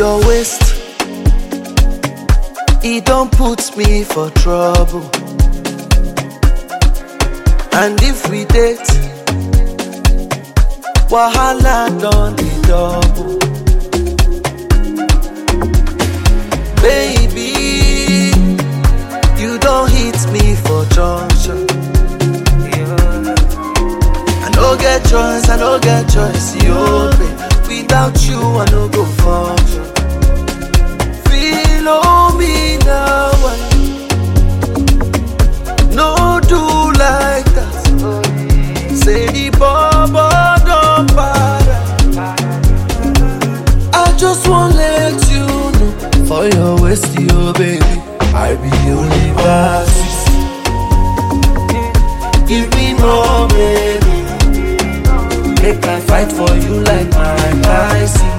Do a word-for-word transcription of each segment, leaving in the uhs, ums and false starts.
your waist, it don't put me for trouble. And if we date, wahala done the double. Baby, you don't hit me for junction. I no get choice, I no get choice, yo, babe. Without you, I no go function. Feel on me now, no do like that. Say the baba don't bother. I just wanna let you know, for your waist, yo, baby, I be universe. Give me more, baby. Make I fight for you like my Tyson.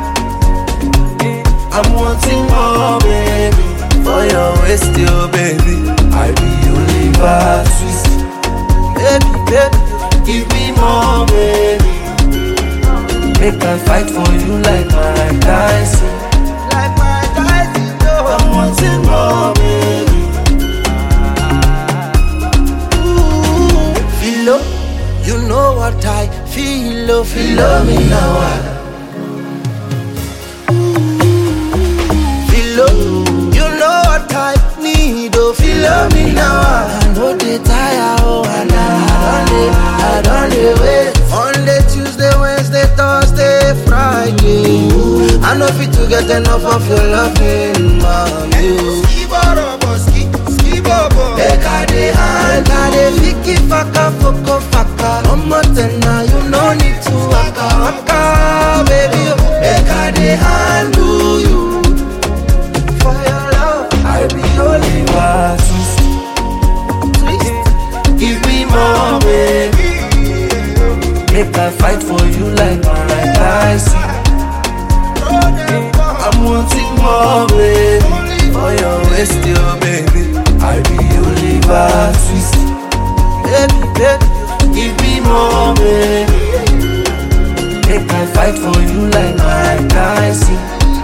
I'm wanting more, baby. For your waist, yo, baby, I be universe. Baby, baby, give me more, baby. Make I fight for you like my Tyson. Like my Tyson, no. I'm wanting more, baby. Ooh, Philo, you know what I feel, oh, feel me now. Philo, you know what I need, oh, feel me now. I know they tire, oh, and I don't, I don't wait. Monday, Tuesday, Wednesday, Thursday, Friday. I know fit to get enough of your loving, mommy. Eka de anta de fiki faka foko faka. Omo tena you no need to waka waka, baby. Eka de handle you for your love. I be only one twist. Give me more, baby. Make I fight for you like my Tyson. I'm wanting more, baby. For your waist, yo, baby, I be universe twist. Baby, baby, give me more, baby. Make I fight for you like my Tyson.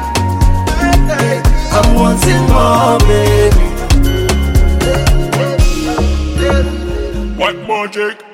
I'm wanting more, baby. What more, Jake?